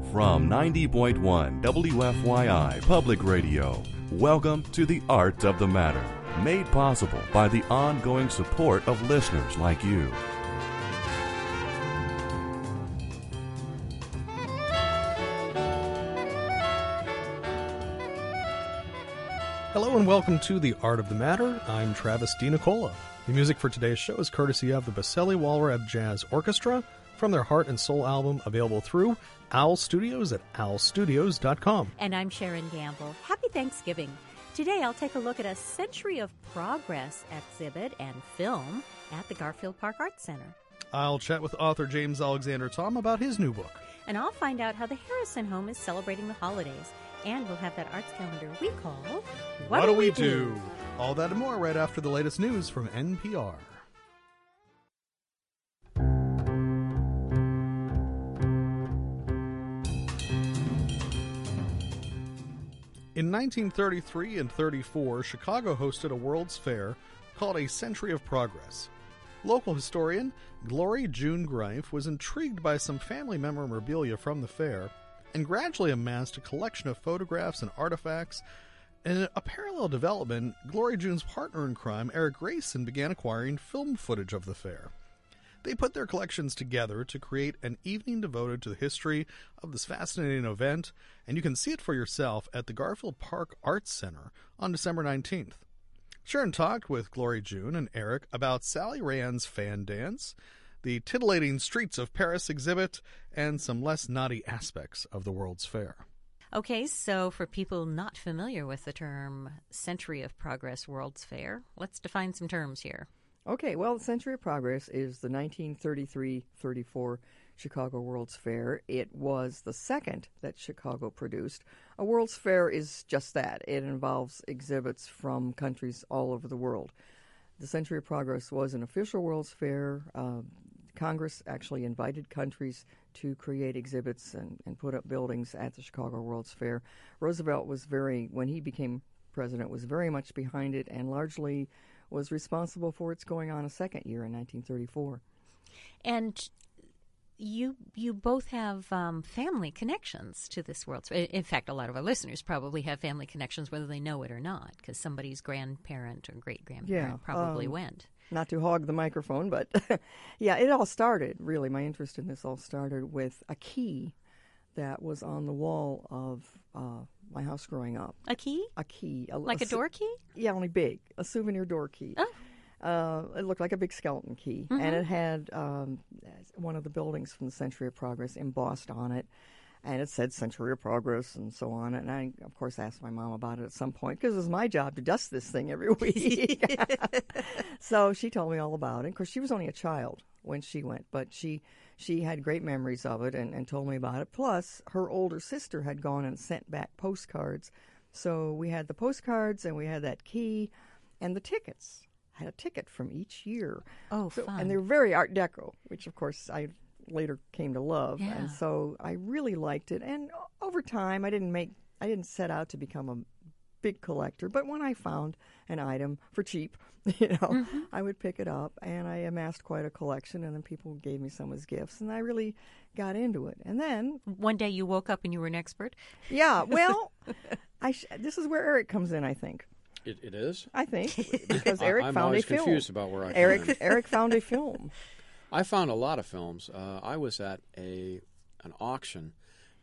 From 90.1 WFYI Public Radio, welcome to The Art of the Matter, made possible by the ongoing support of listeners like you. Hello and welcome to The Art of the Matter. I'm Travis DiNicola. The music for today's show is courtesy of the Baselli Walrav Jazz Orchestra from their Heart and Soul album, available through Owl Studios at owlstudios.com. And I'm Sharon Gamble. Happy Thanksgiving. Today I'll take a look at a Century of Progress exhibit and film at the Garfield Park Arts Center. I'll chat with author James Alexander Thom about his new book. And I'll find out how the Harrison home is celebrating the holidays. And we'll have that arts calendar we call What Do We Do? All that and more right after the latest news from NPR. In 1933 and 34, Chicago hosted a World's Fair called A Century of Progress. Local historian Glory June Greif was intrigued by some family memorabilia from the fair and gradually amassed a collection of photographs and artifacts. In a parallel development, Glory June's partner in crime, Eric Grayson, began acquiring film footage of the fair. They put their collections together to create an evening devoted to the history of this fascinating event, and you can see it for yourself at the Garfield Park Arts Center on December 19th. Sharon talked with Glory June and Eric about Sally Rand's fan dance, the titillating Streets of Paris exhibit, and some less naughty aspects of the World's Fair. Okay, so for people not familiar with the term Century of Progress World's Fair, let's define some terms here. Okay, well, the Century of Progress is the 1933-34 Chicago World's Fair. It was the second that Chicago produced. A World's Fair is just that. It involves exhibits from countries all over the world. The Century of Progress was an official World's Fair. Congress actually invited countries to create exhibits and put up buildings at the Chicago World's Fair. Roosevelt was when he became president, was very much behind it and largely was responsible for its going on a second year in 1934. And you both have family connections to this World's Fair. In fact, a lot of our listeners probably have family connections whether they know it or not, because somebody's grandparent or great-grandparent probably went. Not to hog the microphone, but yeah, it all started, really. My interest in this all started with a key that was on the wall of my house growing up. A key? A key. Like a door key? Yeah, only big. A souvenir door key. Oh. It looked like a big skeleton key, and it had one of the buildings from the Century of Progress embossed on it, and it said Century of Progress and so on. And I, of course, asked my mom about it at some point because it was my job to dust this thing every week. So she told me all about it. Of course, she was only a child when she went, but she had great memories of it and told me about it. Plus, her older sister had gone and sent back postcards. So we had the postcards and we had that key and the tickets. I had a ticket from each year. Oh, fun. And they were very Art Deco, which, of course, I later came to love. Yeah. And so I really liked it. And over time, I didn't set out to become a big collector, but when I found an item for cheap, I would pick it up, and I amassed quite a collection, and then people gave me some as gifts, and I really got into it. And then one day you woke up and you were an expert? Yeah, well, this is where Eric comes in, I think. It is? I think, because Eric I'm found a film. I'm always confused about where I come in. Eric found a film. I found a lot of films. I was at an auction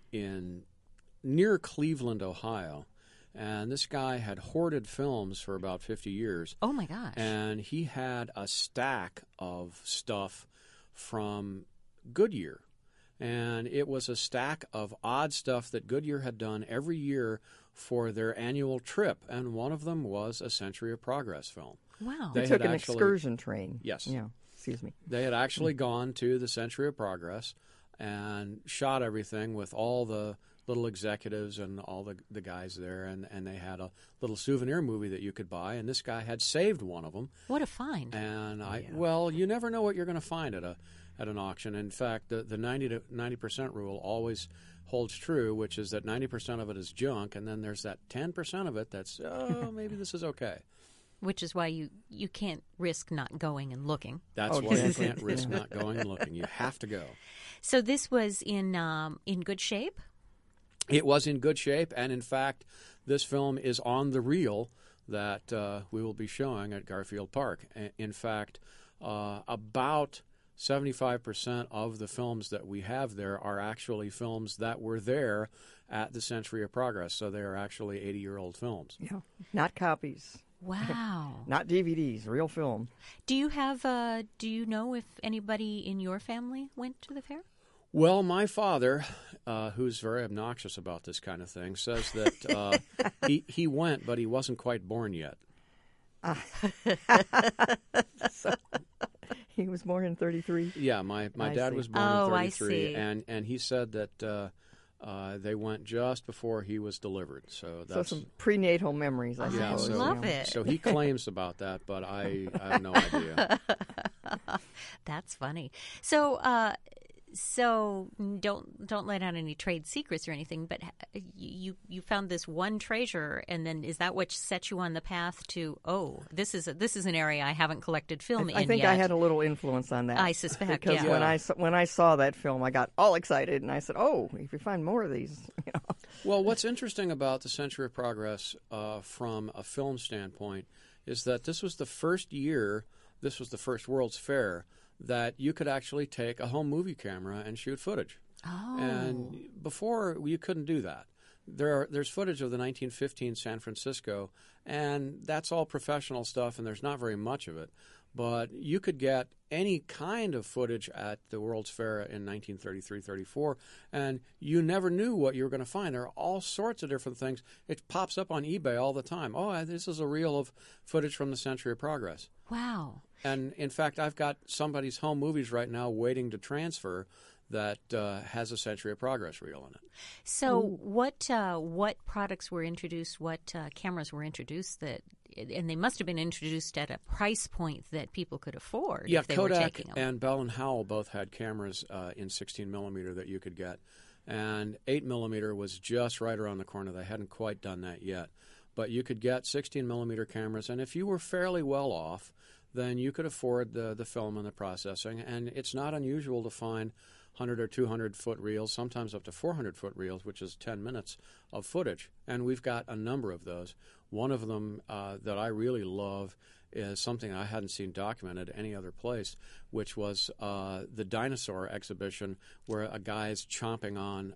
near Cleveland, Ohio, and this guy had hoarded films for about 50 years. Oh, my gosh. And he had a stack of stuff from Goodyear. And it was a stack of odd stuff that Goodyear had done every year for their annual trip. And one of them was a Century of Progress film. Wow. They took an excursion train. Yes. Yeah. Excuse me. They had actually gone to the Century of Progress and shot everything with all the little executives and all the guys there, and they had a little souvenir movie that you could buy, and this guy had saved one of them. What a find. And well, you never know what you're going to find at an auction. In fact, the 90% rule always holds true, which is that 90% of it is junk, and then there's that 10% of it that's, maybe this is okay. Which is why you can't risk not going and looking. That's why you can't risk not going and looking. You have to go. So this was in good shape? It was in good shape, and in fact, this film is on the reel that we will be showing at Garfield Park. In fact, about 75% of the films that we have there are actually films that were there at the Century of Progress, so they are actually 80-year-old films. Yeah, not copies. Wow. Not DVDs, real film. Do you know if anybody in your family went to the fair? Well, my father, who's very obnoxious about this kind of thing, says that he went, but he wasn't quite born yet. So, he was born in 33? Yeah, my dad was born in 33, and he said that they went just before he was delivered. So that's some prenatal memories, I suppose. I love it. So he claims about that, but I have no idea. That's funny. So don't let out any trade secrets or anything, but you found this one treasure, and then is that what set you on the path to, this is an area I haven't collected film in yet? I think I had a little influence on that. I suspect, because when I saw that film, I got all excited, and I said, if you find more of these. Well, what's interesting about the Century of Progress from a film standpoint is that this was the first World's Fair that you could actually take a home movie camera and shoot footage. Oh. And before, you couldn't do that. There's footage of the 1915 San Francisco, and that's all professional stuff, and there's not very much of it. But you could get any kind of footage at the World's Fair in 1933-34, and you never knew what you were going to find. There are all sorts of different things. It pops up on eBay all the time. This is a reel of footage from the Century of Progress. Wow. And, in fact, I've got somebody's home movies right now waiting to transfer that has a Century of Progress reel in it. So what products were introduced, what cameras were introduced and they must have been introduced at a price point that people could afford if they Kodak were taking them. and Bell & Howell both had cameras in 16 millimeter that you could get. And 8 millimeter was just right around the corner. They hadn't quite done that yet. But you could get 16 millimeter cameras, and if you were fairly well off, then you could afford the film and the processing. And it's not unusual to find 100 or 200-foot reels, sometimes up to 400-foot reels, which is 10 minutes of footage. And we've got a number of those. One of them that I really love is something I hadn't seen documented any other place, which was the dinosaur exhibition where a dinosaur is chomping on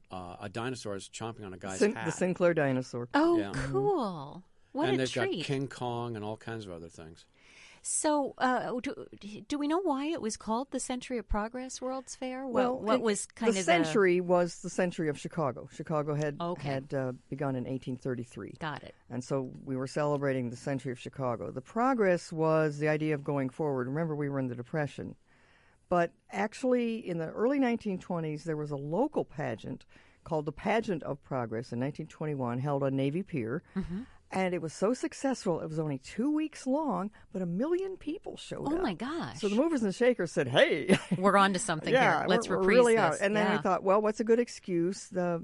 a guy's hat. The Sinclair dinosaur. Oh, Yeah. Cool. What and a they've treat. got King Kong and all kinds of other things. So, do we know why it was called the Century of Progress World's Fair? What was kind the of century was the century of Chicago. Chicago had begun in 1833. Got it. And so we were celebrating the century of Chicago. The progress was the idea of going forward. Remember, we were in the Depression. But actually, in the early 1920s, there was a local pageant called the Pageant of Progress in 1921, held on Navy Pier. Mm-hmm. And it was so successful, it was only 2 weeks long, but 1 million people showed up. Oh, my gosh. So the movers and shakers said, hey. We're on to something here. Let's we're reprise really this. Out. And then we thought, well, what's a good excuse? The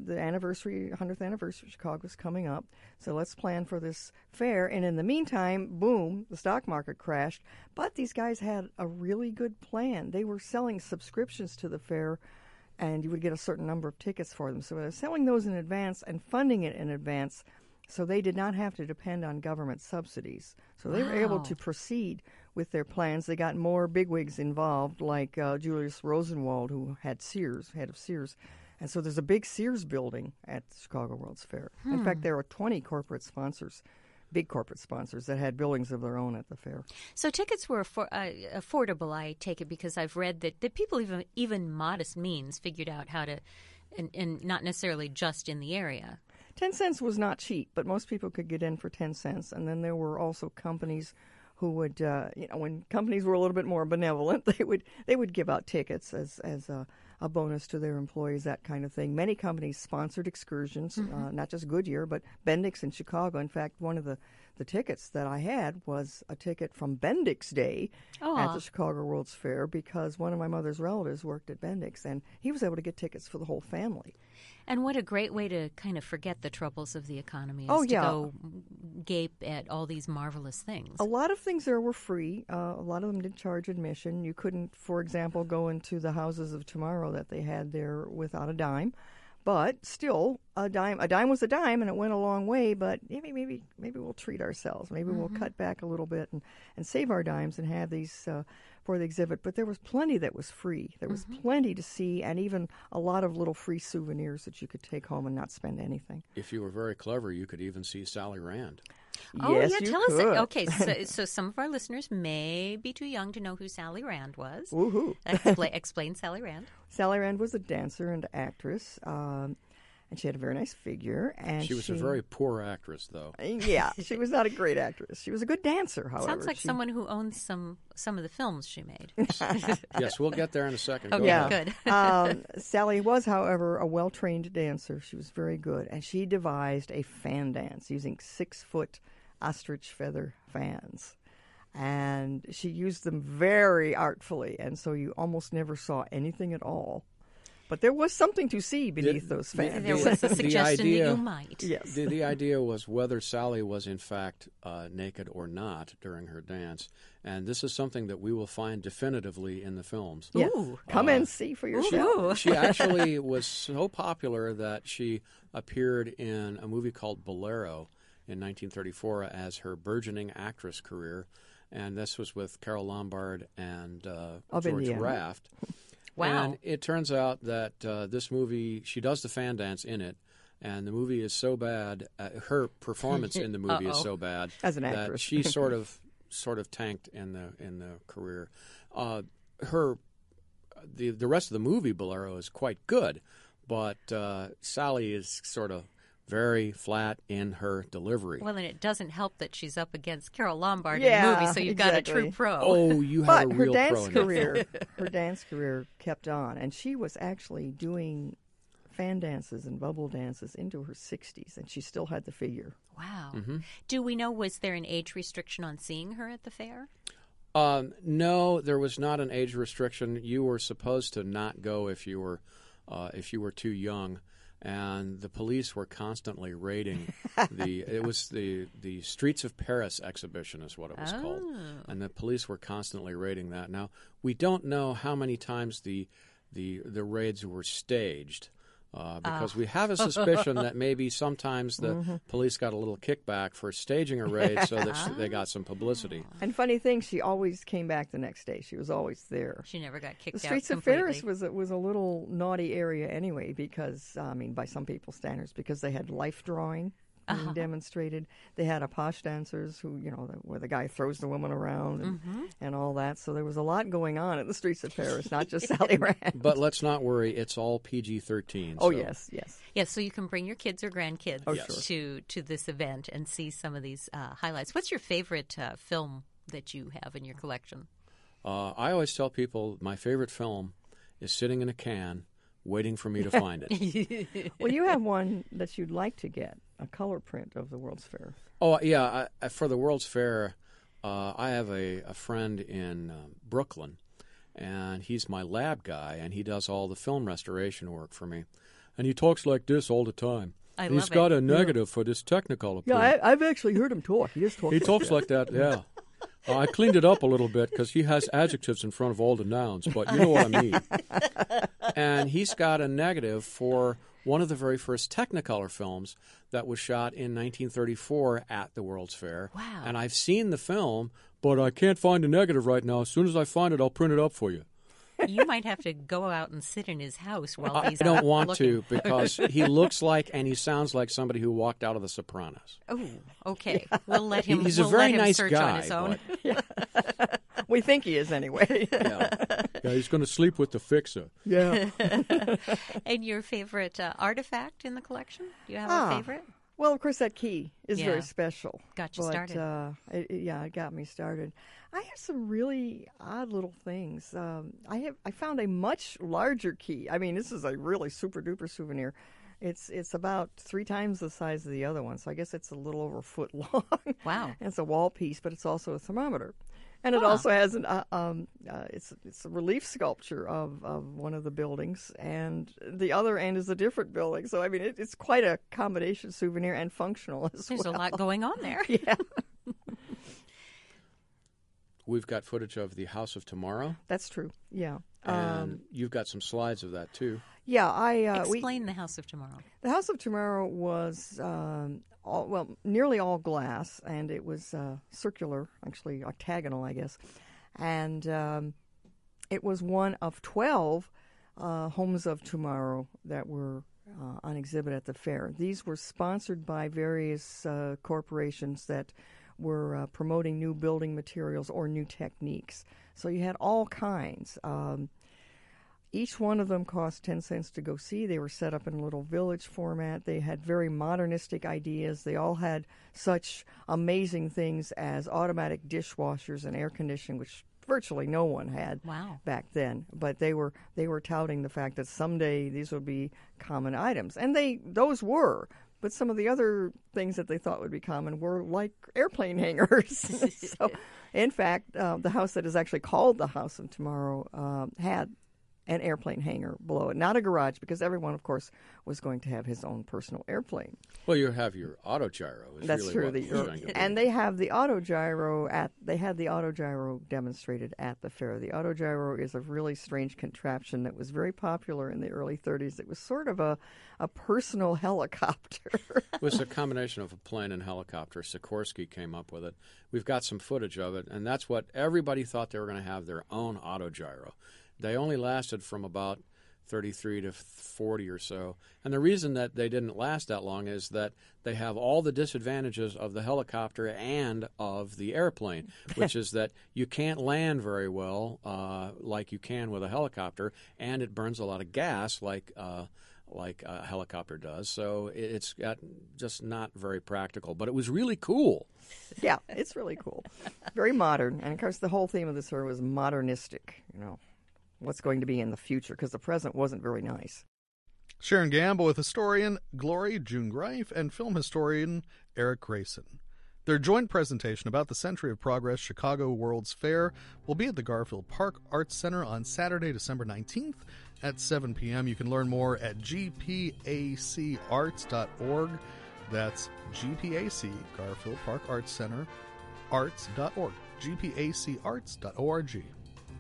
100th anniversary of Chicago is coming up, so let's plan for this fair. And in the meantime, boom, the stock market crashed. But these guys had a really good plan. They were selling subscriptions to the fair, and you would get a certain number of tickets for them. So they were selling those in advance and funding it in advance, so they did not have to depend on government subsidies. So they were able to proceed with their plans. They got more bigwigs involved, like Julius Rosenwald, who had Sears, head of Sears. And so there's a big Sears building at the Chicago World's Fair. In fact, there are 20 corporate sponsors, big corporate sponsors, that had buildings of their own at the fair. So tickets were affordable, I take it, because I've read that people even modest means figured out how to, and not necessarily just in the area. 10 cents was not cheap, but most people could get in for 10 cents. And then there were also companies who would, when companies were a little bit more benevolent, they would give out tickets as a bonus to their employees, that kind of thing. Many companies sponsored excursions, not just Goodyear, but Bendix in Chicago. In fact, one of the tickets that I had was a ticket from Bendix Day at the Chicago World's Fair, because one of my mother's relatives worked at Bendix, and he was able to get tickets for the whole family. And what a great way to kind of forget the troubles of the economy is to go gape at all these marvelous things. A lot of things there were free. A lot of them did charge admission. You couldn't, for example, go into the Houses of Tomorrow that they had there without a dime. but still, a dime was a dime, and it went a long way. But maybe we'll treat ourselves. Maybe we'll cut back a little bit and save our dimes and have these for the exhibit. But there was plenty that was free. There was plenty to see, and even a lot of little free souvenirs that you could take home and not spend anything. If you were very clever, you could even see Sally Rand. Oh, Yes, yeah, you tell us. could. Okay, so some of our listeners may be too young to know who Sally Rand was. Woohoo! Explain Sally Rand. Sally Rand was a dancer and actress, and she had a very nice figure. And She was a very poor actress, though. Yeah, she was not a great actress. She was a good dancer, however. Sounds like someone who owns some of the films she made. Yes, we'll get there in a second. Okay, Go good. Sally was, however, a well-trained dancer. She was very good, and she devised a fan dance using 6-foot ostrich feather fans. And she used them very artfully, and so you almost never saw anything at all. But there was something to see beneath those fans. There was a suggestion that you might. Yes. The idea was whether Sally was in fact naked or not during her dance, and this is something that we will find definitively in the films. Yes. Ooh. Come and see for yourself. Ooh. She actually was so popular that she appeared in a movie called Bolero in 1934 as her burgeoning actress career, and this was with Carole Lombard and George Indiana. Raft. Wow. And it turns out that this movie, she does the fan dance in it, and the movie is so bad, her performance in the movie is so bad As an that actress. she sort of tanked in the career. The rest of the movie, Bolero, is quite good, but Sally is sort of very flat in her delivery. Well, and it doesn't help that she's up against Carole Lombard in Yeah, the movie, so you've got a true exactly. pro. Oh, you have But a her real dance pro in that. her dance career kept on, and she was actually doing fan dances and bubble dances into her 60s, and she still had the figure. Wow. Mm-hmm. Do we know, was there an age restriction on seeing her at the fair? No, there was not an age restriction. You were supposed to not go if you were too young, and the police were constantly raiding the Streets of Paris exhibition is what it was called, and the police were constantly raiding that. Now we don't know how many times the raids were staged. Because we have a suspicion that maybe sometimes the police got a little kickback for staging a raid so that they got some publicity. And funny thing, she always came back the next day. She was always there. She never got kicked The out Streets of completely. Paris was a little naughty area anyway, because by some people's standards, because they had life drawing being demonstrated. They had a posh dancers who, where the guy throws the woman around and all that. So there was a lot going on in the Streets of Paris, not just Sally Rand. But let's not worry; it's all PG-13. Oh so. yes. Yes, so you can bring your kids or grandkids sure. to this event and see some of these highlights. What's your favorite film that you have in your collection? I always tell people my favorite film is sitting in a can, waiting for me to find it. Well, you have one that you'd like to get, a color print of the World's Fair. Oh yeah, for the World's Fair, I have a friend in Brooklyn, and he's my lab guy, and he does all the film restoration work for me. And he talks like this all the time. I He's love got it. a negative for this Technicolor print. Yeah, I've actually heard him talk. He just talks. He like talks that. like that, yeah. I cleaned it up a little bit because he has adjectives in front of all the nouns, but you know what I mean. And he's got a negative for one of the very first Technicolor films that was shot in 1934 at the World's Fair. Wow. And I've seen the film, but I can't find the negative right now. As soon as I find it, I'll print it up for you. You might have to go out and sit in his house while I he's don't out want looking. to because he looks like and he sounds like somebody who walked out of The Sopranos. Oh, okay. We'll let him. He's a we'll very let him nice search guy, on his own. but- We think he is anyway. Yeah, he's going to sleep with the fixer. Yeah. And your favorite artifact in the collection? Do you have a favorite? Well, of course, that key is Yeah. very special. Got you but, started. It got me started. I have some really odd little things. I found a much larger key. I mean, this is a really super duper souvenir. It's about 3 times the size of the other one, so I guess it's a little over a foot long. Wow. And it's a wall piece, but it's also a thermometer. And it also has it's a relief sculpture of one of the buildings, and the other end is a different building. So I mean, it's quite a combination souvenir and functional as There's well. a lot going on there. Yeah, We've got footage of the House of Tomorrow. that's true. Yeah, And you've got some slides of that, too. Yeah, Explain the House of Tomorrow. The House of Tomorrow was nearly all glass, and it was circular, actually octagonal, I guess. And it was one of 12 Homes of Tomorrow that were on exhibit at the fair. These were sponsored by various corporations that were promoting new building materials or new techniques. So you had all kinds. Each one of them cost 10 cents to go see. They were set up in a little village format. They had very modernistic ideas. They all had such amazing things as automatic dishwashers and air conditioning, which virtually no one had back then. But they were touting the fact that someday these would be common items. And those were. But some of the other things that they thought would be common were like airplane hangers. So, in fact, the house that is actually called the House of Tomorrow had an airplane hangar below it. Not a garage, because everyone, of course, was going to have his own personal airplane. Well, you have your autogyro. That's really true. And they have the autogyro they had the autogyro demonstrated at the fair. The autogyro is a really strange contraption that was very popular in the early 30s. It was sort of a personal helicopter. It was a combination of a plane and helicopter. Sikorsky came up with it. We've got some footage of it, and that's what everybody thought they were going to have, their own autogyro. They only lasted from about 33 to 40 or so. And the reason that they didn't last that long is that they have all the disadvantages of the helicopter and of the airplane, which is that you can't land very well like you can with a helicopter, and it burns a lot of gas like a helicopter does. So it's just not very practical. But it was really cool. Yeah, it's really cool. Very modern. And, of course, the whole theme of this was modernistic, what's going to be in the future, because the present wasn't very nice. Sharon Gamble with historian Glory June Greif and film historian Eric Grayson. Their joint presentation about the Century of Progress Chicago World's Fair will be at the Garfield Park Arts Center on Saturday, December 19th at 7 p.m. You can learn more at gpacarts.org. That's GPAC, Garfield Park Arts Center, arts.org, gpacarts.org.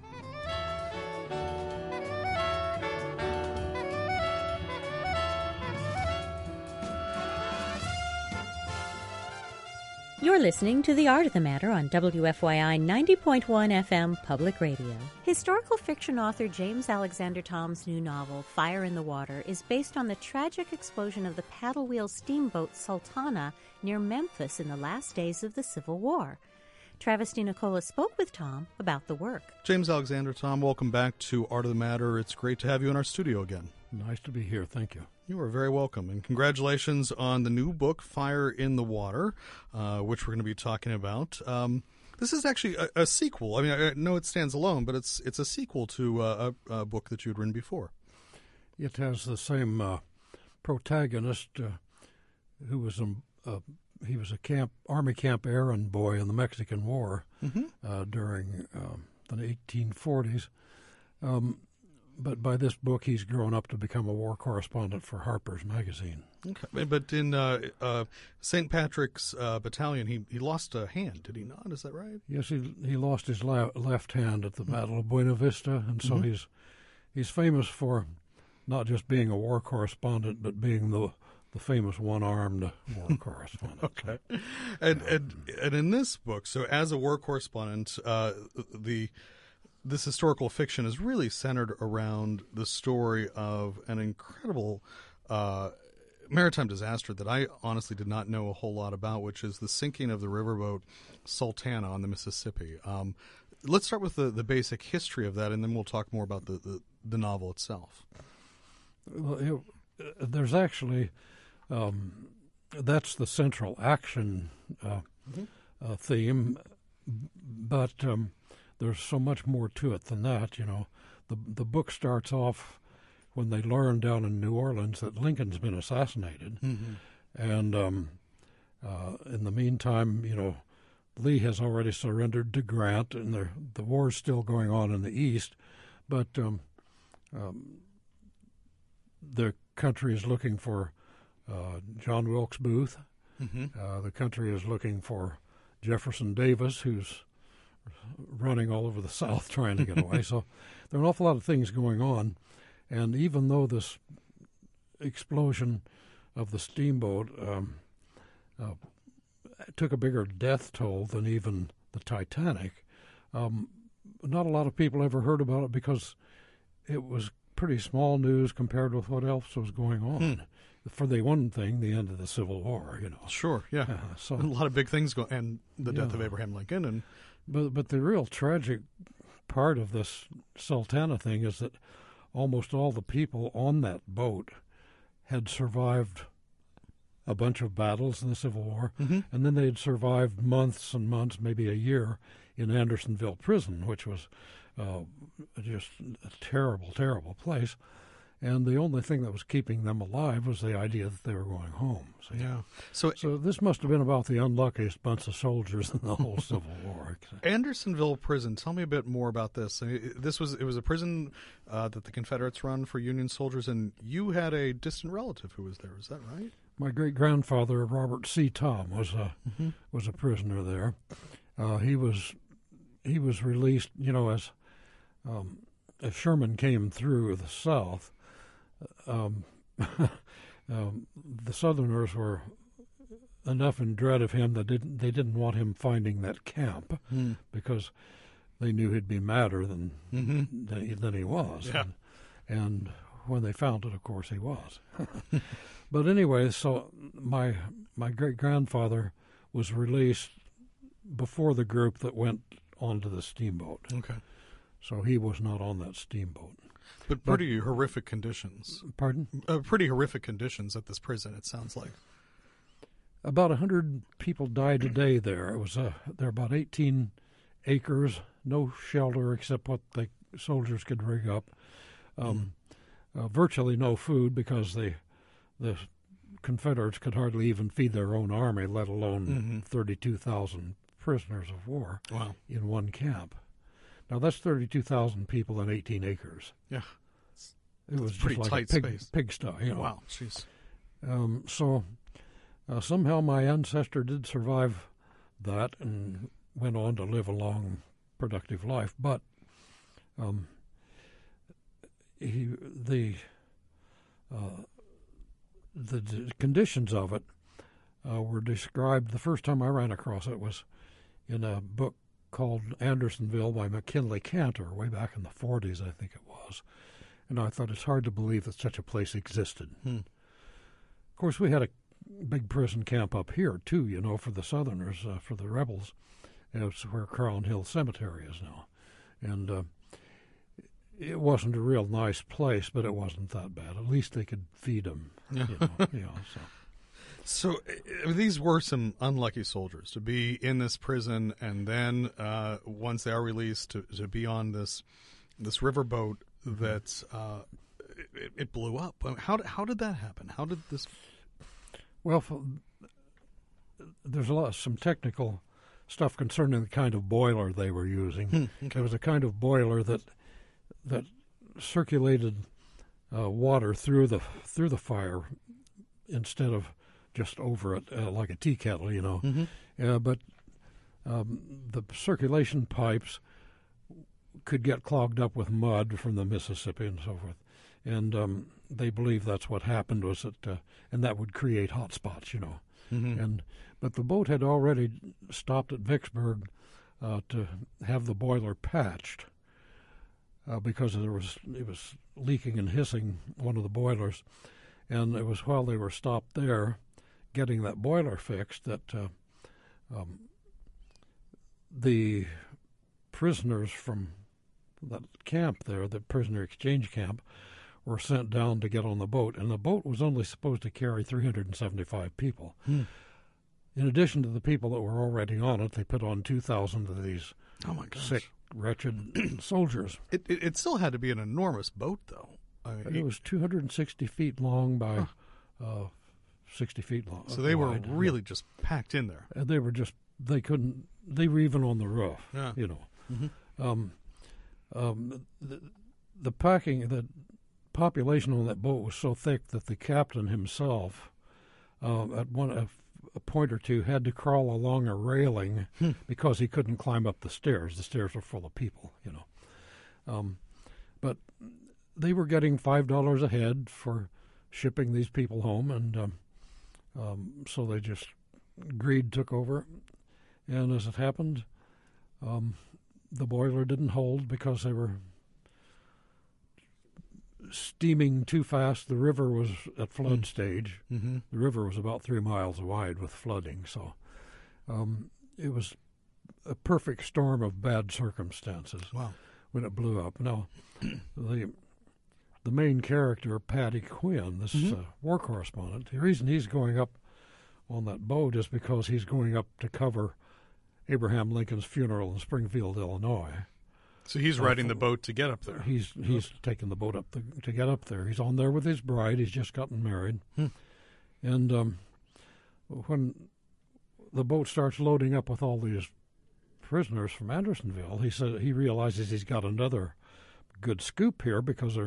You're listening to The Art of the Matter on WFYI 90.1 FM Public Radio. Historical fiction author James Alexander Thom's new novel, Fire in the Water, is based on the tragic explosion of the paddle wheel steamboat Sultana near Memphis in the last days of the Civil War. Travis DiNicola spoke with Thom about the work. James Alexander Thom, welcome back to Art of the Matter. It's great to have you in our studio again. Nice to be here. Thank you. You are very welcome, and congratulations on the new book, Fire in the Water, which we're going to be talking about. This is actually a sequel. I mean, I know it stands alone, but it's a sequel to a book that you'd written before. It has the same protagonist who was he was a Army Camp errand boy in the Mexican War during the 1840s. But by this book, he's grown up to become a war correspondent for Harper's Magazine. Okay, but in St. Patrick's Battalion, he lost a hand, did he not? Is that right? Yes, he lost his left hand at the Battle of Buena Vista, and so he's famous for not just being a war correspondent, but being the famous one-armed war correspondent. Okay, and in this book, so as a war correspondent, this historical fiction is really centered around the story of an incredible maritime disaster that I honestly did not know a whole lot about, which is the sinking of the riverboat Sultana on the Mississippi. Let's start with the basic history of that, and then we'll talk more about the novel itself. Well, there's actually that's the central action theme, but there's so much more to it than that. The book starts off when they learn down in New Orleans that Lincoln's been assassinated, and in the meantime, Lee has already surrendered to Grant, and the war's still going on in the East, but the country is looking for John Wilkes Booth. The country is looking for Jefferson Davis, who's running all over the South trying to get away. So there are an awful lot of things going on, and even though this explosion of the steamboat took a bigger death toll than even the Titanic, not a lot of people ever heard about it because it was pretty small news compared with what else was going on. For the one thing, the end of the Civil War, Sure, yeah. So a lot of big things go, and the death of Abraham Lincoln, and but the real tragic part of this Sultana thing is that almost all the people on that boat had survived a bunch of battles in the Civil War, and then they had survived months and months, maybe a year, in Andersonville Prison, which was just a terrible, terrible place. And the only thing that was keeping them alive was the idea that they were going home. So this must have been about the unluckiest bunch of soldiers in the whole Civil War. Andersonville Prison. Tell me a bit more about this. It was a prison that the Confederates run for Union soldiers, and you had a distant relative who was there. Is that right? My great-grandfather, Robert C. Tom, was a prisoner there. He was released, as Sherman came through the South. The Southerners were enough in dread of him that they didn't want him finding that camp because they knew he'd be madder than he was. Yeah. And when they found it, of course, he was. But anyway, so my great-grandfather was released before the group that went onto the steamboat. Okay. So he was not on that steamboat. But pretty horrific conditions. Pardon? Pretty horrific conditions at this prison, it sounds like. About 100 people died a day there. It was there are about 18 acres, no shelter except what the soldiers could rig up. Virtually no food because the Confederates could hardly even feed their own army, let alone 32,000 prisoners of war in one camp. Now, that's 32,000 people in 18 acres. Yeah. It was it's just pretty like tight a space. pigsty. Wow, jeez. So somehow my ancestor did survive that and went on to live a long, productive life. But the conditions of it were described. The first time I ran across it was in a book called Andersonville by McKinley Cantor, way back in the 40s, I think it was. And I thought it's hard to believe that such a place existed. Of course, we had a big prison camp up here, too, for the Southerners, for the rebels. And it's where Crown Hill Cemetery is now. And it wasn't a real nice place, but it wasn't that bad. At least they could feed them, So these were some unlucky soldiers to be in this prison, and then once they are released, to be on this riverboat that it blew up. How did that happen? How did this? Well, there's some technical stuff concerning the kind of boiler they were using. Okay. It was a kind of boiler that circulated water through the fire instead of just over it like a tea kettle, but the circulation pipes could get clogged up with mud from the Mississippi and so forth, and they believe that's what happened. Was that and that would create hot spots, but the boat had already stopped at Vicksburg to have the boiler patched because it was leaking and hissing, one of the boilers, and it was while they were stopped there getting that boiler fixed that the prisoners from that camp there, the prisoner exchange camp, were sent down to get on the boat, and the boat was only supposed to carry 375 people. In addition to the people that were already on it, they put on 2,000 of these sick, wretched soldiers. It still had to be an enormous boat, though. It was 260 feet long by 60 feet long. So they were really just packed in there. They were even on the roof, The population on that boat was so thick that the captain himself, at a point or two, had to crawl along a railing because he couldn't climb up the stairs. The stairs were full of people, But they were getting $5 a head for shipping these people home, and so they just greed took over. And as it happened, the boiler didn't hold because they were steaming too fast. The river was at flood stage. Mm-hmm. The river was about 3 miles wide with flooding, so it was a perfect storm of bad circumstances. Wow. When it blew up. Now, the main character, Paddy Quinn, this war correspondent, the reason he's going up on that boat is because he's going up to cover Abraham Lincoln's funeral in Springfield, Illinois. So he's riding the boat to get up there. He's taking the boat up to get up there. He's on there with his bride. He's just gotten married. And when the boat starts loading up with all these prisoners from Andersonville, he said he realizes he's got another good scoop here because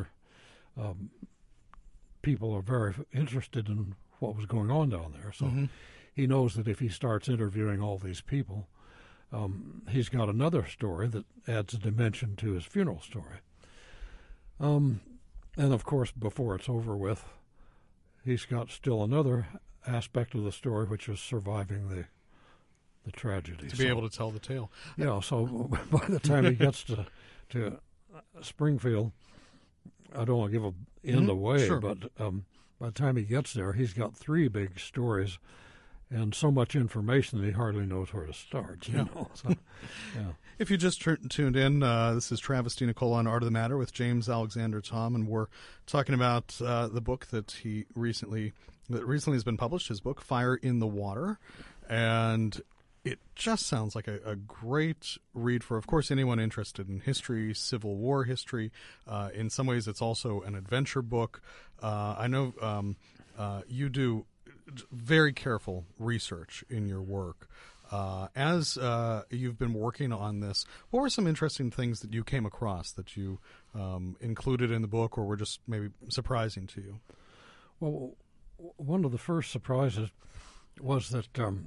people are very interested in what was going on down there. So he knows that if he starts interviewing all these people, he's got another story that adds a dimension to his funeral story. And of course, before it's over with, he's got still another aspect of the story, which is surviving the tragedy. To be able to tell the tale. Yeah, so by the time he gets to Springfield, I don't want to give an end away, sure. But by the time he gets there, he's got 3 big stories and so much information that he hardly knows where to start. You know? So, yeah. If you just tuned in, this is Travis D. Nicola on Art of the Matter with James Alexander Thom, and we're talking about the book that recently has been published, his book, Fire in the Water. And it just sounds like a great read for, of course, anyone interested in history, Civil War history. In some ways, it's also an adventure book. I know you do very careful research in your work. As you've been working on this, what were some interesting things that you came across that you included in the book or were just maybe surprising to you? Well, one of the first surprises was that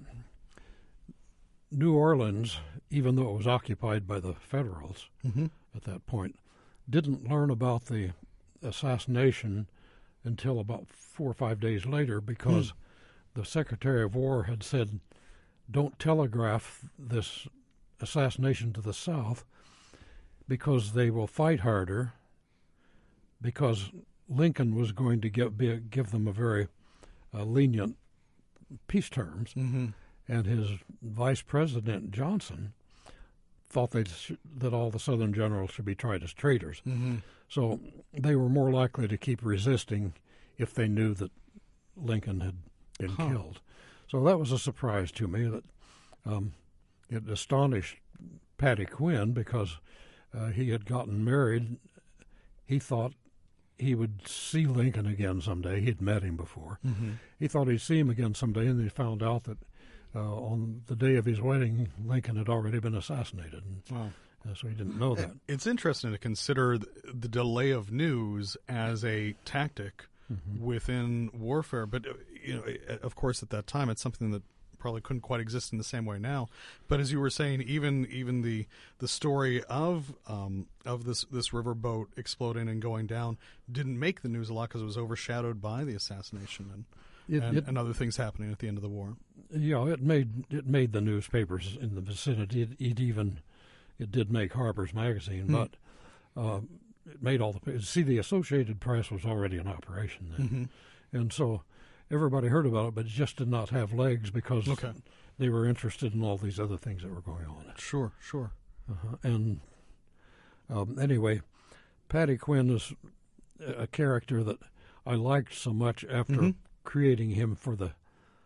New Orleans, even though it was occupied by the Federals at that point, didn't learn about the assassination until about 4 or 5 days later because the Secretary of War had said, don't telegraph this assassination to the South because they will fight harder, because Lincoln was going to give them a very lenient peace terms, and his Vice President Johnson thought that all the Southern generals should be tried as traitors. So they were more likely to keep resisting if they knew that Lincoln had been killed. So that was a surprise to me. That it astonished Paddy Quinn because he had gotten married. He thought he would see Lincoln again someday. He'd met him before. He thought he'd see him again someday, and he found out that on the day of his wedding, Lincoln had already been assassinated. Wow. So he didn't know that. It's interesting to consider the delay of news as a tactic within warfare. But, of course, at that time, it's something that probably couldn't quite exist in the same way now. But as you were saying, even the story of this riverboat exploding and going down didn't make the news a lot because it was overshadowed by the assassination and other things happening at the end of the war. Yeah, it made the newspapers in the vicinity. It did make Harper's Magazine, but it made all the. See, the Associated Press was already in operation then, and so everybody heard about it, but it just did not have legs because they were interested in all these other things that were going on. Sure. And anyway, Paddy Quinn is a character that I liked so much after creating him for the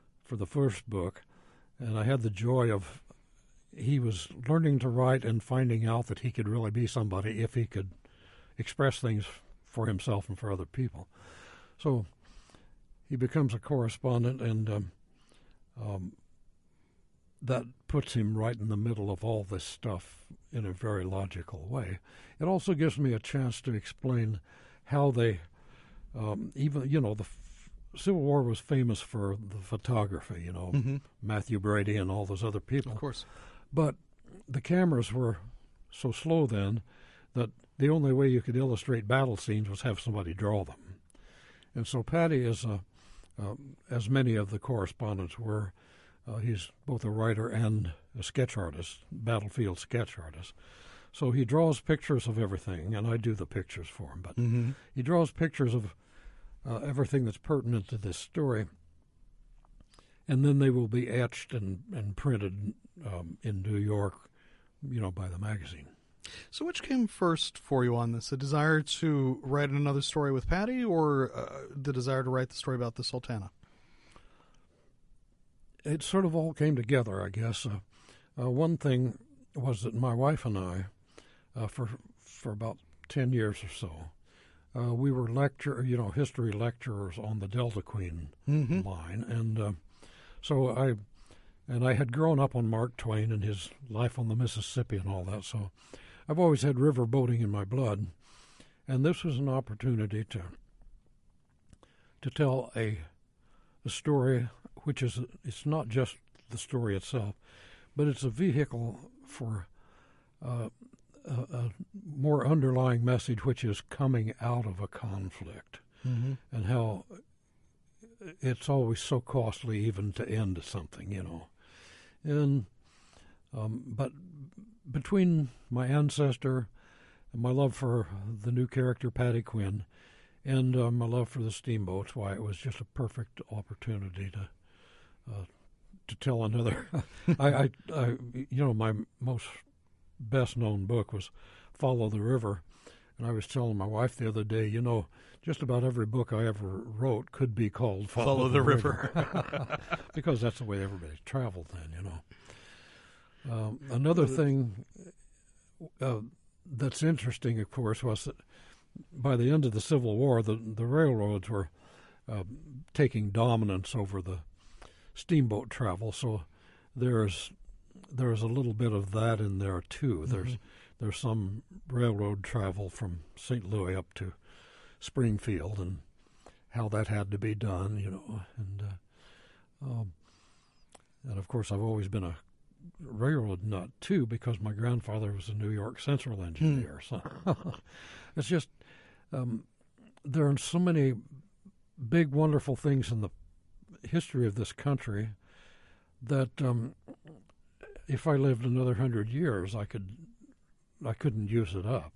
first book, and I had the joy of he was learning to write and finding out that he could really be somebody if he could express things for himself and for other people. So he becomes a correspondent, and that puts him right in the middle of all this stuff in a very logical way. It also gives me a chance to explain how they, the Civil War was famous for the photography, Matthew Brady and all those other people. Of course. But the cameras were so slow then that the only way you could illustrate battle scenes was have somebody draw them. And so Paddy is, as many of the correspondents were, he's both a writer and a sketch artist, battlefield sketch artist. So he draws pictures of everything, and I do the pictures for him. But he draws pictures of everything that's pertinent to this story, and then they will be etched and printed in New York, by the magazine. So which came first for you on this, the desire to write another story with Paddy, or the desire to write the story about the Sultana? It sort of all came together, I guess. One thing was that my wife and I, for about 10 years or so, we were history lecturers on the Delta Queen line, and so I had grown up on Mark Twain and his life on the Mississippi and all that, so I've always had river boating in my blood, and this was an opportunity to tell a story which it's not just the story itself, but it's a vehicle for a more underlying message, which is coming out of a conflict, and how it's always so costly even to end something, And but between my ancestor and my love for the new character Paddy Quinn and my love for the steamboats, why it was just a perfect opportunity to tell another. My most best-known book was Follow the River, and I was telling my wife the other day, just about every book I ever wrote could be called Follow the River. Because that's the way everybody traveled then, Another thing that's interesting, of course, was that by the end of the Civil War, the railroads were taking dominance over the steamboat travel, so there's a little bit of that in there too. There's some railroad travel from St. Louis up to Springfield and how that had to be done, and of course I've always been a railroad nut too because my grandfather was a New York Central engineer. So it's just there are so many big, wonderful things in the history of this country that if I lived another 100 years, I couldn't use it up.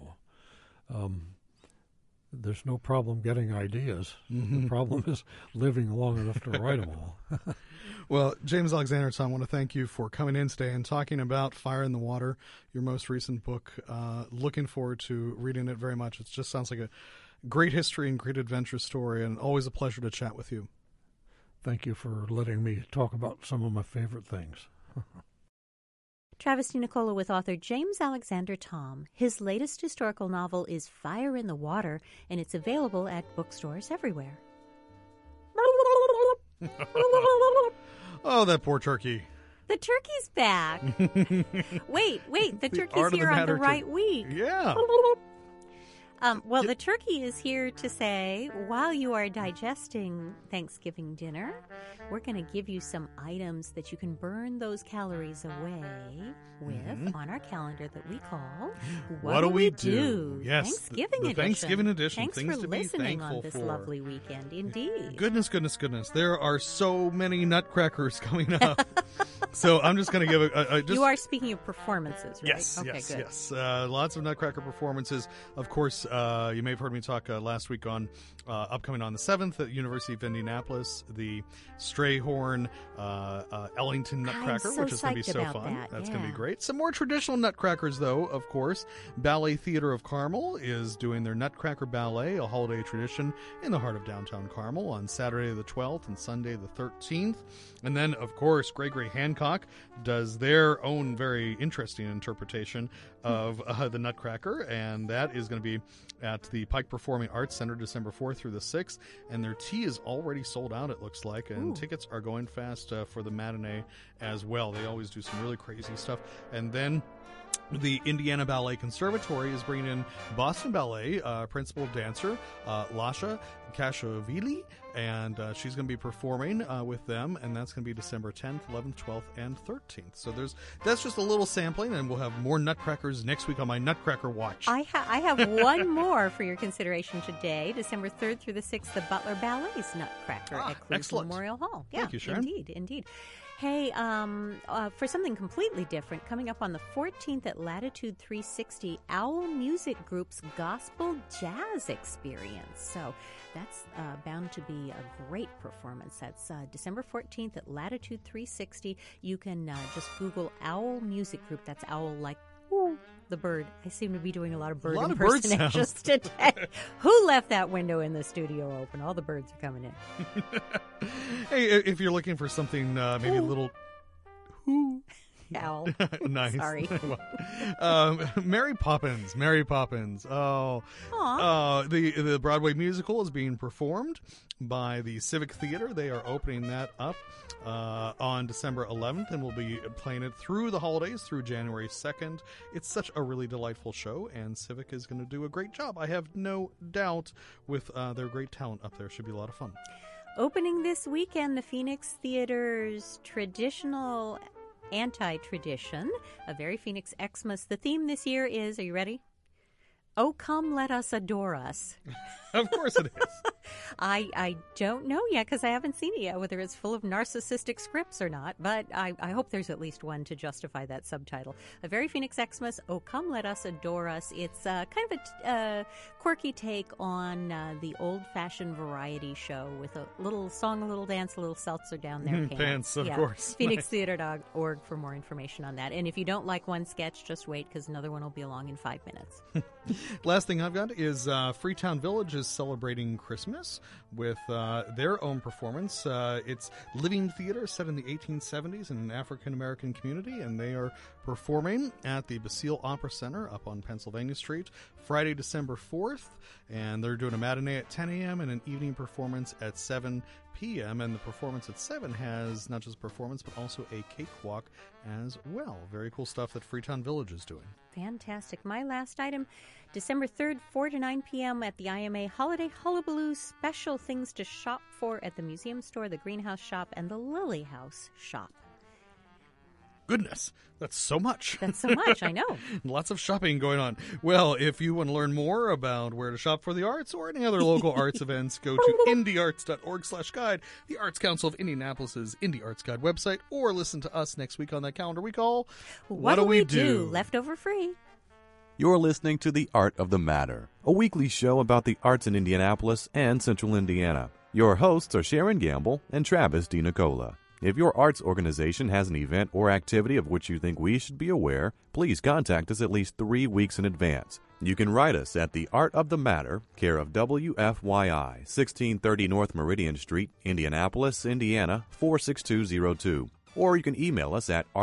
There's no problem getting ideas. The problem is living long enough to write them all. Well, James Alexander Tom, I want to thank you for coming in today and talking about Fire in the Water, your most recent book. Looking forward to reading it very much. It just sounds like a great history and great adventure story, and always a pleasure to chat with you. Thank you for letting me talk about some of my favorite things. Travis DiNicola with author James Alexander Tom. His latest historical novel is Fire in the Water, and it's available at bookstores everywhere. Oh, that poor turkey. The turkey's back. Wait, the turkey's here on the right week. Yeah. Well, the turkey is here to say, while you are digesting Thanksgiving dinner, we're going to give you some items that you can burn those calories away with on our calendar that we call What Do We Do? Yes, Thanksgiving the Thanksgiving edition. Thanks Things for to be listening thankful on this for. lovely weekend, indeed. Goodness. There are so many nutcrackers coming up. So I'm just going to give You are speaking of performances, right? Yes, okay, yes, good. yes. Lots of Nutcracker performances. Of course, you may have heard me talk last week on upcoming on the 7th at University of Indianapolis, the Strayhorn Ellington Nutcracker, I'm so which is going to be so psyched about fun. that, That's yeah. going to be great. Some more traditional Nutcrackers, though, of course. Ballet Theater of Carmel is doing their Nutcracker Ballet, a holiday tradition in the heart of downtown Carmel on Saturday the 12th and Sunday the 13th. And then, of course, Gregory Hancock does their own very interesting interpretation of the Nutcracker, and that is going to be at the Pike Performing Arts Center December 4th through the 6th, and their tea is already sold out, it looks like, and tickets are going fast for the matinee as well. They always do some really crazy stuff. And then The Indiana Ballet Conservatory is bringing in Boston Ballet principal dancer Lasha Kashavili, and she's going to be performing with them, and that's going to be December 10th, 11th, 12th, and 13th. So that's just a little sampling, and we'll have more Nutcrackers next week on my Nutcracker Watch. I have one more for your consideration today, December 3rd through the 6th, the Butler Ballet's Nutcracker at Cleveland Memorial Hall. Yeah, thank you, Sharon. Indeed. Hey, for something completely different, coming up on the 14th at Latitude 360, Owl Music Group's Gospel Jazz Experience. So that's bound to be a great performance. That's December 14th at Latitude 360. You can just Google Owl Music Group. That's owl like the bird. I seem to be doing a lot of bird impersonations today. Who left that window in the studio open? All the birds are coming in. Hey, if you're looking for something maybe a little... Owl. Nice. Sorry. Mary Poppins. Oh. The Broadway musical is being performed by the Civic Theater. They are opening that up on December 11th, and we'll be playing it through the holidays, through January 2nd. It's such a really delightful show, and Civic is going to do a great job. I have no doubt with their great talent up there. Should be a lot of fun. Opening this weekend, the Phoenix Theater's traditional anti-tradition, a very Phoenix Xmas. The theme this year is, are you ready? Oh, come let us adore us. Of course it is. I don't know yet because I haven't seen it yet, whether it's full of narcissistic scripts or not, but I hope there's at least one to justify that subtitle. A very Phoenix Xmas, Oh, come let us adore us. It's kind of a quirky take on the old-fashioned variety show with a little song, a little dance, a little seltzer down their pants. Of course. PhoenixTheater.org for more information on that. And if you don't like one sketch, just wait because another one will be along in 5 minutes. Last thing I've got is Freetown Village is celebrating Christmas with their own performance. It's Living Theater set in the 1870s in an African-American community, and they are performing at the Basile Opera Center up on Pennsylvania Street Friday, December 4th, and they're doing a matinee at 10 a.m. and an evening performance at 7 p.m., and the performance at 7 has not just performance but also a cakewalk as well. Very cool stuff that Freetown Village is doing. Fantastic. My last item, December 3rd, 4 to 9 p.m. at the IMA Holiday Hullabaloo. Special things to shop for at the Museum Store, the Greenhouse Shop, and the Lily House Shop. Goodness, that's so much. I know. Lots of shopping going on. Well, if you want to learn more about where to shop for the arts or any other local arts events, go to indiearts.org/guide, the Arts Council of Indianapolis's Indie Arts Guide website, or listen to us next week on that calendar we call What Do We Do? Leftover Free. You're listening to The Art of the Matter, a weekly show about the arts in Indianapolis and Central Indiana. Your hosts are Sharon Gamble and Travis DiNicola. If your arts organization has an event or activity of which you think we should be aware, please contact us at least 3 weeks in advance. You can write us at The Art of the Matter, care of WFYI, 1630 North Meridian Street, Indianapolis, Indiana, 46202. Or you can email us at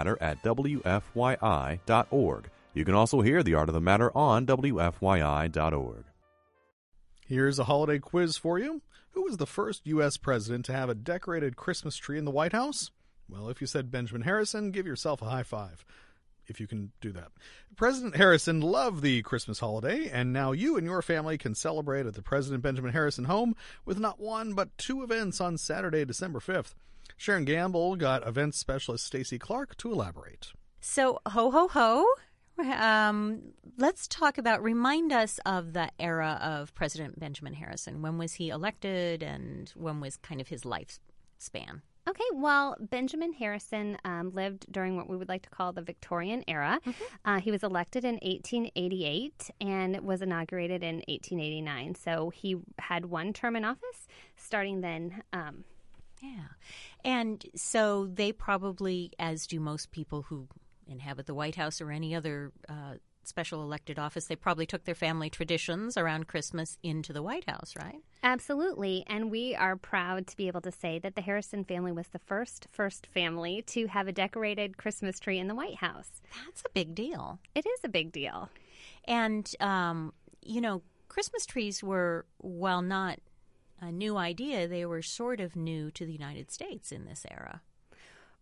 artofthematter@wfyi.org. You can also hear The Art of the Matter on WFYI.org. Here's a holiday quiz for you. Who was the first U.S. president to have a decorated Christmas tree in the White House? Well, if you said Benjamin Harrison, give yourself a high five, if you can do that. President Harrison loved the Christmas holiday, and now you and your family can celebrate at the President Benjamin Harrison home with not one but 2 events on Saturday, December 5th. Sharon Gamble got events specialist Stacy Clark to elaborate. So, ho, ho, ho. Let's talk about, remind us of the era of President Benjamin Harrison. When was he elected and when was kind of his lifespan? Okay, well, Benjamin Harrison lived during what we would like to call the Victorian era. Mm-hmm. He was elected in 1888 and was inaugurated in 1889. So he had 1 term in office starting then. Yeah. And so they probably, as do most people who inhabit the White House or any other special elected office, they probably took their family traditions around Christmas into the White House, right? Absolutely. And we are proud to be able to say that the Harrison family was the first family to have a decorated Christmas tree in the White House. That's a big deal. It is a big deal. And, Christmas trees were, while not a new idea, they were sort of new to the United States in this era.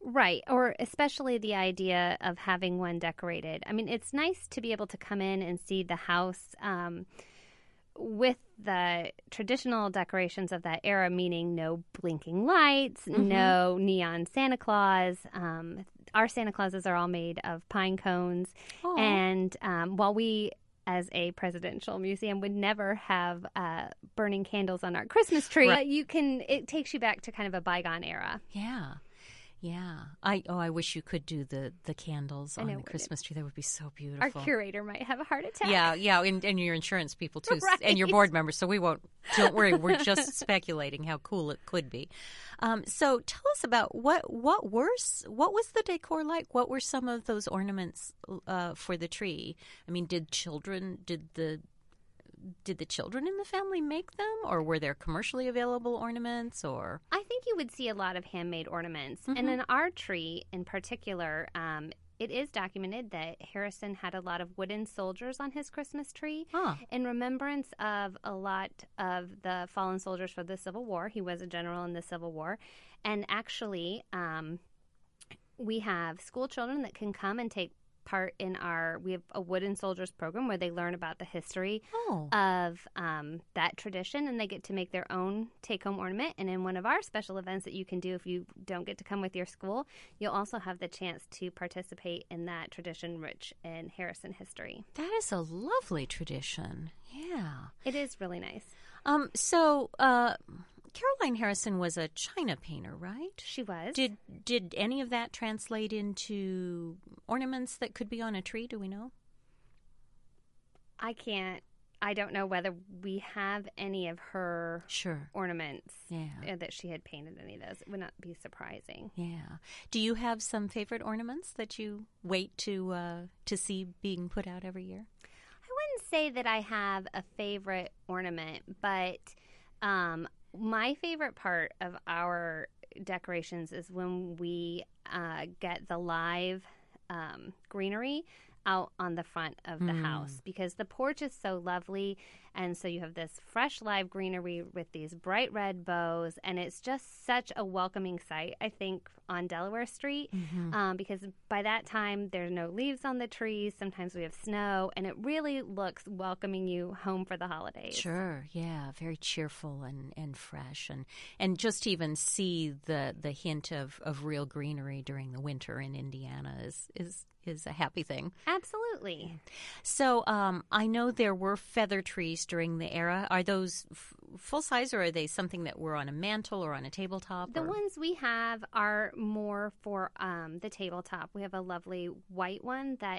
Right, or especially the idea of having one decorated. I mean, it's nice to be able to come in and see the house with the traditional decorations of that era, meaning no blinking lights, no neon Santa Claus. Our Santa Clauses are all made of pine cones. Aw. And while we, as a presidential museum, would never have burning candles on our Christmas tree, it takes you back to kind of a bygone era. Yeah. Yeah. I wish you could do the candles on know, the Christmas tree. That would be so Our beautiful. curator might have a heart attack. Yeah, and your insurance people too, Right. and your board members. So we won't. Don't worry, we're just speculating how cool it could be. So tell us about what was the decor like? What were some of those ornaments for the tree? I mean, did the children in the family make them, or were there commercially available ornaments? Or I think you would see a lot of handmade ornaments. And in our tree in particular, it is documented that Harrison had a lot of wooden soldiers on his Christmas tree in remembrance of a lot of the fallen soldiers for the Civil War. He was a general in the Civil War. And actually, we have school children that can come and take part in we have a Wooden Soldiers program where they learn about the history of that tradition, and they get to make their own take-home ornament. And in one of our special events that you can do if you don't get to come with your school, you'll also have the chance to participate in that tradition rich in Harrison history. that is a lovely tradition. Yeah. It is really nice. So Caroline Harrison was a china painter, right? She was. Did any of that translate into ornaments that could be on a tree? Do we know? I don't know whether we have any of her ornaments Yeah. that she had painted any of those. It would not be surprising. Yeah. Do you have some favorite ornaments that you wait to see being put out every year? I wouldn't say that I have a favorite ornament, but my favorite part of our decorations is when we get the live greenery out on the front of the house, because the porch is so lovely, and so you have this fresh live greenery with these bright red bows, and it's just such a welcoming sight, I think, on Delaware Street, because by that time there's no leaves on the trees. Sometimes we have snow, and it really looks welcoming you home for the holidays. Sure, yeah, very cheerful and fresh, and just even see the hint of real greenery during the winter in Indiana is a happy thing. Absolutely. So I know there were feather trees during the era. Are those full size, or are they something that were on a mantle or on a tabletop? The ones we have are more for the tabletop. We have a lovely white one that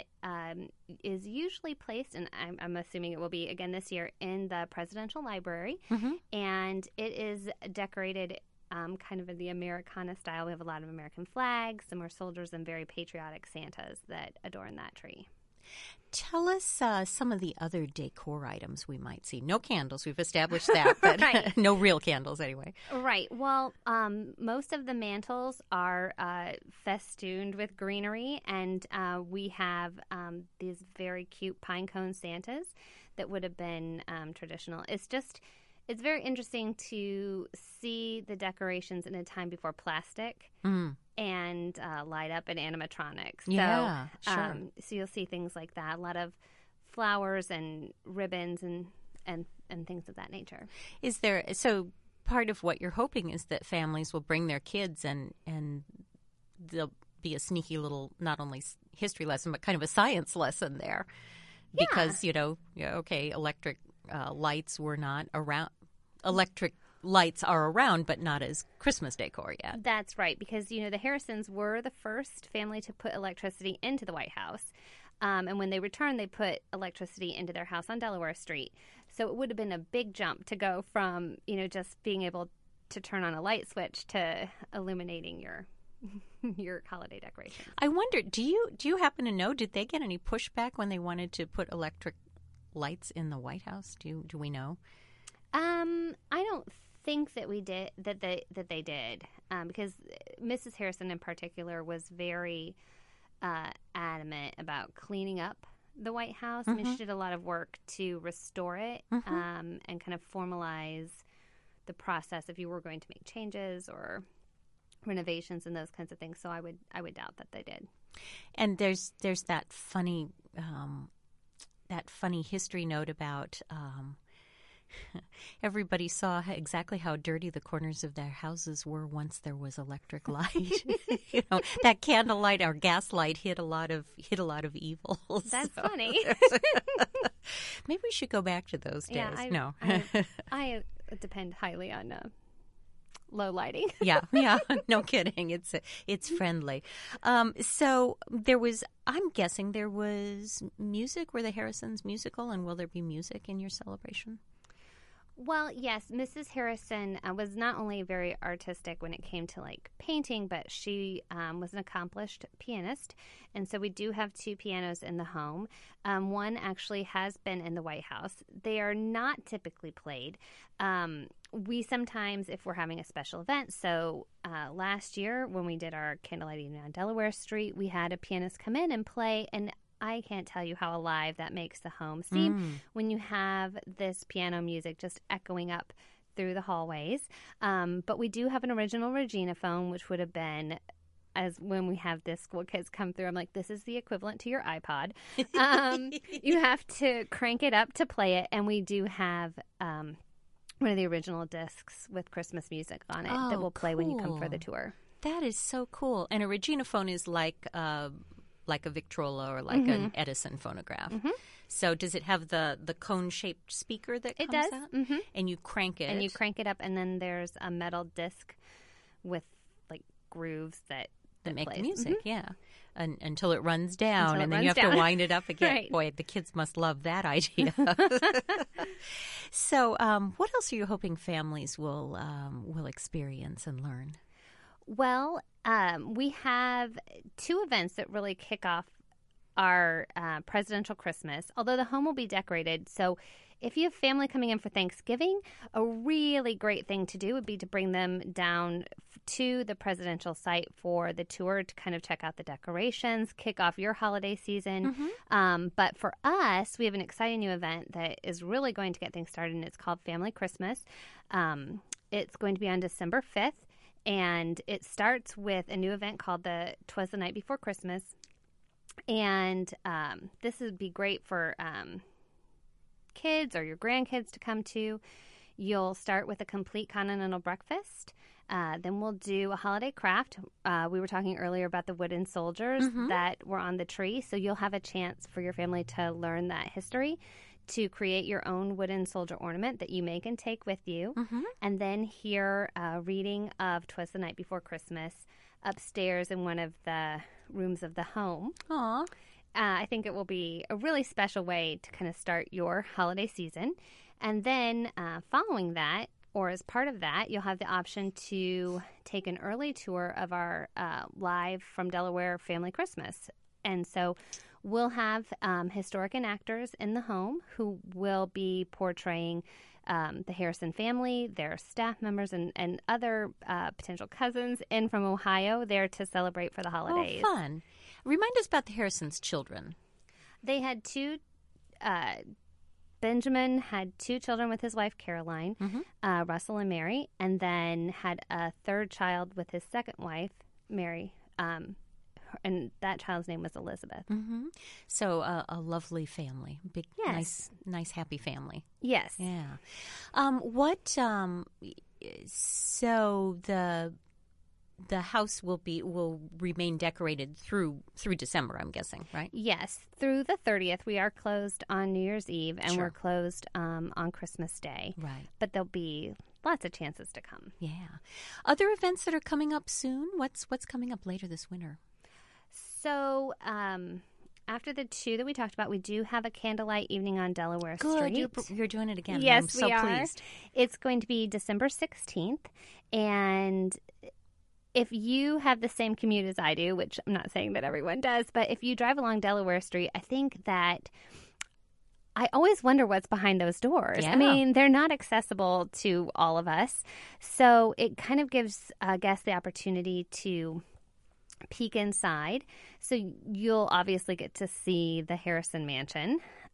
is usually placed, and I'm assuming it will be again this year, in the Presidential Library. And it is decorated kind of in the Americana style. We have a lot of American flags, some more soldiers, and very patriotic Santas that adorn that tree. Tell us some of the other decor items we might see. No candles, we've established that, but Right. No real candles anyway. Right. Well, most of the mantles are festooned with greenery, and we have these very cute pine cone Santas that would have been traditional. It's very interesting to see the decorations in a time before plastic and light up and animatronics. Yeah, so, sure. So you'll see things like that, a lot of flowers and ribbons and things of that nature. So part of what you're hoping is that families will bring their kids and there'll be a sneaky little, not only history lesson, but kind of a science lesson there. Yeah. Because, electric lights were not around. Electric lights are around, but not as Christmas decor yet. That's right, because, the Harrisons were the first family to put electricity into the White House. And when they returned, they put electricity into their house on Delaware Street. So it would have been a big jump to go from, just being able to turn on a light switch to illuminating your holiday decorations. I wonder, do you happen to know, did they get any pushback when they wanted to put electric lights in the White House? Do we know? I don't think that we did that they did, because Mrs. Harrison in particular was very adamant about cleaning up the White House. I mean, she did a lot of work to restore it and kind of formalize the process if you were going to make changes or renovations and those kinds of things. So I would doubt that they did. And there's that funny history note about everybody saw exactly how dirty the corners of their houses were once there was electric light. That candlelight or gaslight hid a lot of evil. That's funny. Maybe we should go back to those days. Yeah, I depend highly on low lighting. yeah, no kidding. It's friendly. So I'm guessing there was music. Were the Harrisons musical, and will there be music in your celebration? Well, yes, Mrs. Harrison was not only very artistic when it came to like painting, but she was an accomplished pianist. And so we do have 2 pianos in the home. One actually has been in the White House. They are not typically played. We sometimes, if we're having a special event, so last year when we did our candlelight evening on Delaware Street, we had a pianist come in and play, and I can't tell you how alive that makes the home seem when you have this piano music just echoing up through the hallways. But we do have an original Regina phone, which would have been, as when we have this school kids come through, I'm like, this is the equivalent to your iPod. You have to crank it up to play it. And we do have one of the original discs with Christmas music on it that will play when you come for the tour. That is so cool. And a Regina phone is like a Victrola or like an Edison phonograph. So does it have the cone-shaped speaker that comes out? It does. And you crank it. And you crank it up, and then there's a metal disc with like grooves that make plays. the music, yeah. Until it runs down, and then you have down. to wind it up again. Right. Boy, the kids must love that idea. So what else are you hoping families will experience and learn? Well, we have 2 events that really kick off our presidential Christmas, although the home will be decorated. So if you have family coming in for Thanksgiving, a really great thing to do would be to bring them down to the presidential site for the tour to kind of check out the decorations, kick off your holiday season. But for us, we have an exciting new event that is really going to get things started, and it's called Family Christmas. It's going to be on December 5th. And it starts with a new event called the 'Twas the Night Before Christmas. And this would be great for kids or your grandkids to come to. You'll start with a complete continental breakfast. Then we'll do a holiday craft. We were talking earlier about the wooden soldiers that were on the tree. So you'll have a chance for your family to learn that history, to create your own wooden soldier ornament that you make and take with you, and then hear a reading of 'Twas the Night Before Christmas upstairs in one of the rooms of the home. Aw. I think it will be a really special way to kind of start your holiday season. And then following that, or as part of that, you'll have the option to take an early tour of our live from Delaware Family Christmas. And so we'll have historic enactors in the home who will be portraying the Harrison family, their staff members, and other potential cousins in from Ohio there to celebrate for the holidays. Oh, fun. Remind us about the Harrisons' children. They had 2, Benjamin had 2 children with his wife, Caroline, Russell and Mary, and then had a 3rd child with his 2nd wife, Mary, and that child's name was Elizabeth. So a lovely family, big, Yes. nice, happy family. Yes. Yeah. So the house will remain decorated through December, I'm guessing, right? Yes, through the 30th. We are closed on New Year's Eve, and Sure. we're closed on Christmas Day. Right. But there'll be lots of chances to come. Yeah. Other events that are coming up soon? What's coming up later this winter? So after the 2 that we talked about, we do have a candlelight evening on Delaware Good. Street. You're doing it again. Yes, I'm so we are. pleased. It's going to be December 16th, and if you have the same commute as I do, which I'm not saying that everyone does, but if you drive along Delaware Street, I think that I always wonder what's behind those doors. Yeah. I mean, they're not accessible to all of us, so it kind of gives guests the opportunity to peek inside. So you'll obviously get to see the Harrison Mansion.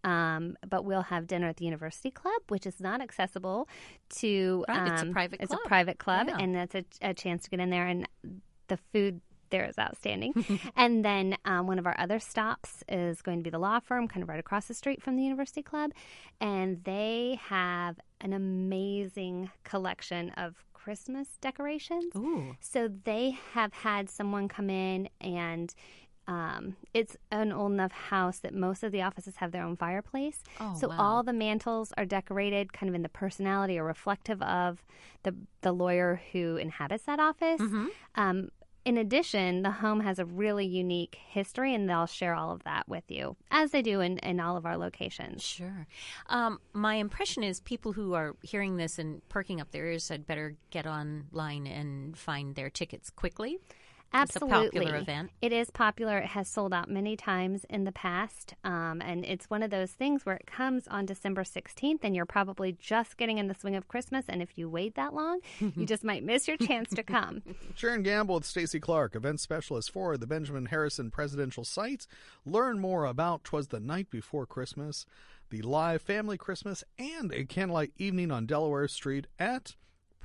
but we'll have dinner at the University Club, which is not accessible to. Right, it's a private club. It's a private club, Yeah. and that's a chance to get in there, and the food there is outstanding. And then one of our other stops is going to be the law firm, kind of right across the street from the University Club, and they have an amazing collection of Christmas decorations. Ooh. So they have had someone come in, and it's an old enough house that most of the offices have their own fireplace. Oh, so wow. all the mantles are decorated kind of in the personality or reflective of the lawyer who inhabits that office. Mm-hmm. In addition, the home has a really unique history, and they'll share all of that with you, as they do in all of our locations. Sure. My impression is people who are hearing this and perking up their ears had better get online and find their tickets quickly. Absolutely. It's a popular event. It is popular. It has sold out many times in the past. And it's one of those things where it comes on December 16th, and you're probably just getting in the swing of Christmas. And if you wait that long, you just might miss your chance to come. Sharon Gamble with Stacy Clark, event specialist for the Benjamin Harrison Presidential Site. Learn more about 'Twas the Night Before Christmas, the live family Christmas, and a candlelight evening on Delaware Street at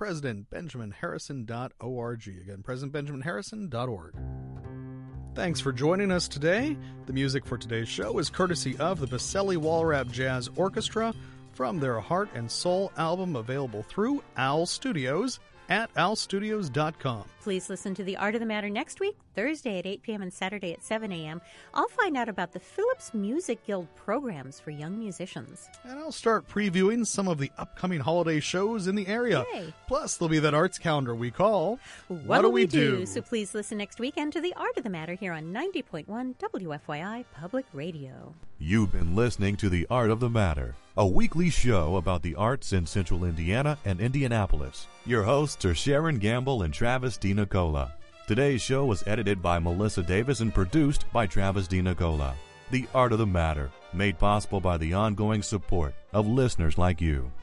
PresidentBenjaminHarrison.org. Again, PresidentBenjaminHarrison.org. Thanks for joining us today. The music for today's show is courtesy of the Baselli Walrap Jazz Orchestra from their Heart and Soul album, available through Owl Studios at owlstudios.com. Please listen to The Art of the Matter next week, Thursday at 8 p.m. and Saturday at 7 a.m. I'll find out about the Phillips Music Guild programs for young musicians. And I'll start previewing some of the upcoming holiday shows in the area. Yay. Plus, there'll be that arts calendar we call What'll We Do? So please listen next weekend to The Art of the Matter here on 90.1 WFYI Public Radio. You've been listening to The Art of the Matter, a weekly show about the arts in Central Indiana and Indianapolis. Your hosts are Sharon Gamble and Travis DiNicola. Today's show was edited by Melissa Davis and produced by Travis DiNicola. The Art of the Matter, made possible by the ongoing support of listeners like you.